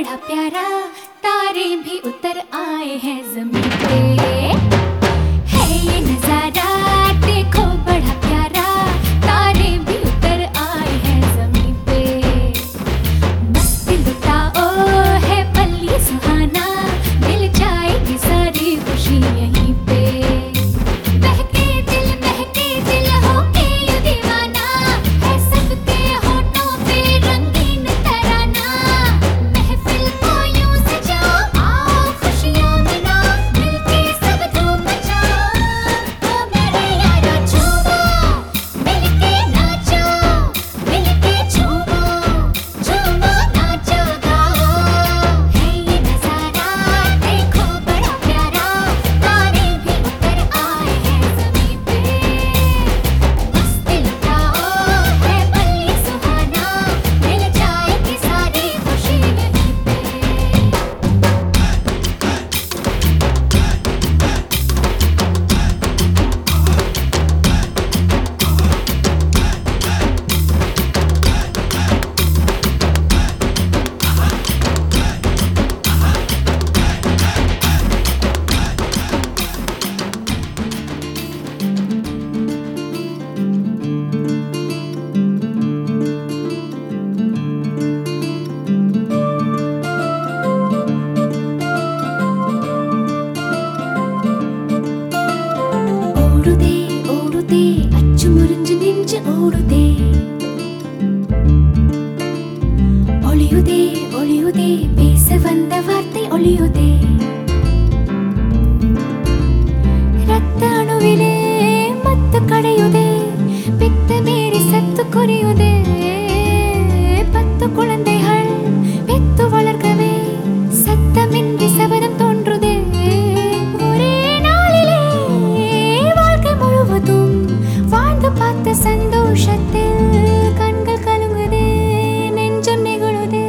बड़ा प्यारा, तारे भी उतर आए हैं ज़मीन पे। है ये नज़ारा देखो बड़ा प्यारा, तारे भी उतर आए हैं ज़मीन पे। मस्ती लुटाओ है पल ये सुहाना, मिल जाएगी सारी खुशी यहीं पे। बहके दिल हो के ये दीवाना, है सबके होठों पे रंगीन तराना। महफिल को यूं सजाओ, आओ खुशियां मनाओ, मिलके सब धूम मचाओ। ओ मेरे यारो झूमो, मिलके नाचो, मिलके झूमो, झूमो नाचो गाओ। है ये नज़ारा देखो बड़ा प्यारा, तारे भी उतर आए हैं ज़मीन पे। मस्ती लुटाओ है पल ये सुहाना, मिल जाएगी सारी खुशी यहीं पे। ஓடுதே ஓடுதே அச்சு முறிஞ்சு நெஞ்சு ஓடுதே, ஒளியுதே ஒளியுதே பேச வந்த வார்த்தை ஒளியுதே। ரத்த அணுவிலே மத்து கடையுதே, பித்த மீறி சத்து குறையுதே। 10 குழந்தைகள் பெத்து வளர்க்கவே சத்தமின்றி சபதம் தோன்றுதே। ஒரே நாளிலே வாழ்க்கை முழுவதும் வாழ்ந்து பார்த்த சந்தோஷத்தில் கண்கள் கலங்குதே, நெஞ்சம் நெகிழுதே।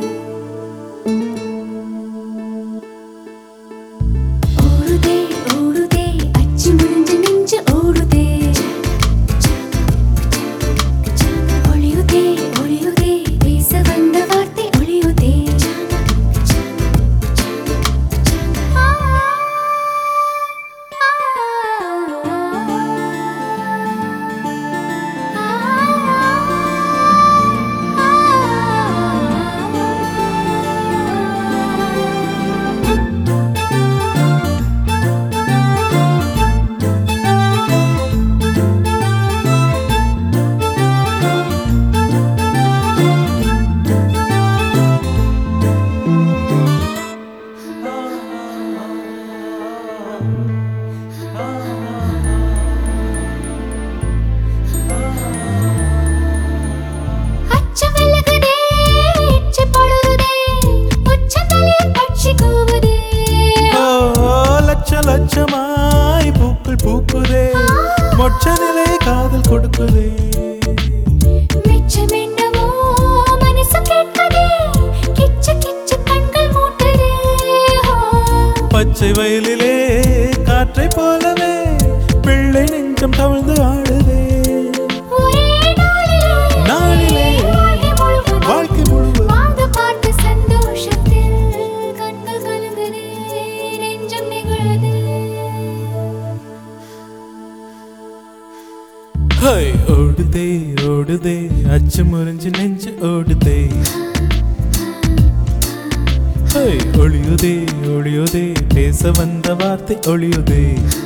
ஓடுதே ஓடுதே அச்சு முறிஞ்சு நெஞ்சு ஓடுதே, ஒளியுதே ஒளியுதே பேச வந்த வார்த்தை ஒளியுதே। அச்சம் விலகுதே, இச்சை பொழுதே, உச்சந்தலையில் பட்சி கூவுதே। ஓ லட்ச லட்சமாய் பூக்கள் பூக்குதே, மொச்ச நிலை காதல் கொடுக்குதே। மிச்சம் என்னமோ மனசு கேட்குதே, கிச்சு கிச்சு கண்கள் மூட்டுதே। பச்சை வயலிலே காற்றை போலவே பிள்ளை நெஞ்சம் தவழ்ந்து ஆடுதே। ஒரே நாளிலே வாழ்க்கை முழுவதும் வாழ்ந்து பார்த்த சந்தோஷத்தில் கண்கள் கலங்குதே, நெஞ்சம் நெகிழுதே। ஹை ஓடுதே ஓடுதே அச்சு முறிஞ்சு நெஞ்சு ஓடுதே। ஹை ஒளியுதே ஒளியுதே பேச வந்த வார்த்தை ஒளியுதே।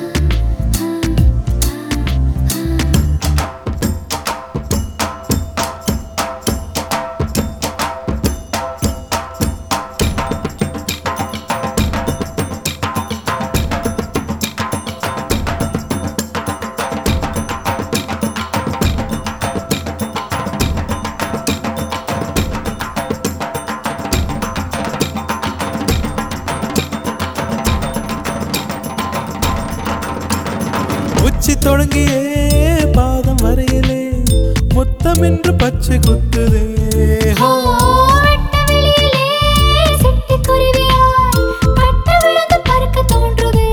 உச்சி தொடங்கியே பாதம் வரையிலே முத்தமென்று பச்சை குத்துதே। வெட்ட வெளியிலே சிட்டுக்குருவியாய் பட்டு விழுந்து பறக்க தோன்றுதே।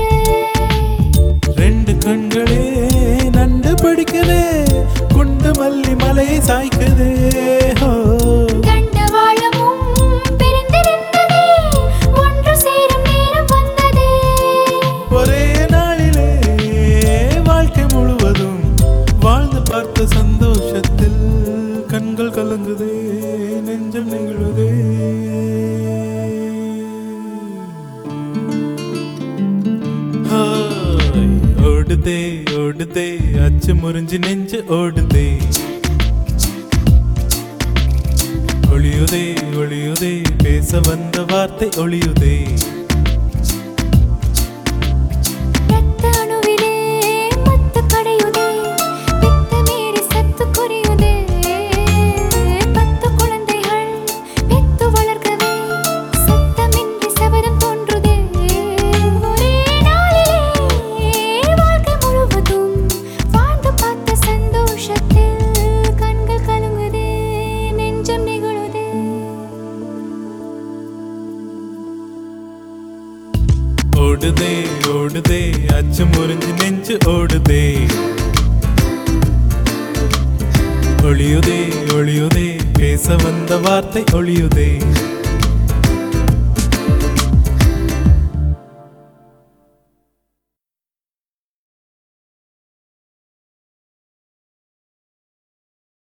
2 கண்களே நண்டு பிடிக்குதே, குண்டு மல்லி மலையை சாய்க்குதே। கண்ட வாழமும் பிரிந்திருந்தது, ஒளியுதே ஒளியுதே பேச வந்த வார்த்தை ஒளியுதே ரத்த அணுவிலே மத்து கடையுதே பித்த மீறி சத்து குறையுதே பத்து குழந்தைகள் பெத்து வளர்க்கவே சத்தமின்றி சபதம் தோன்றுதே ஒரே நாளிலே வாழ்க்கை முழுவதும் வாழ்ந்து பார்த்த சந்தோஷத்தில் கண்கள் கலங்குதே நெஞ்சம் நெகிழுதே ஓடுதே ஓடுதே அச்சு முறிஞ்சு நெஞ்சு ஓடுதே ஒளியுதே ஒளியுதே பேச வந்த வார்த்தை ஒளியுதே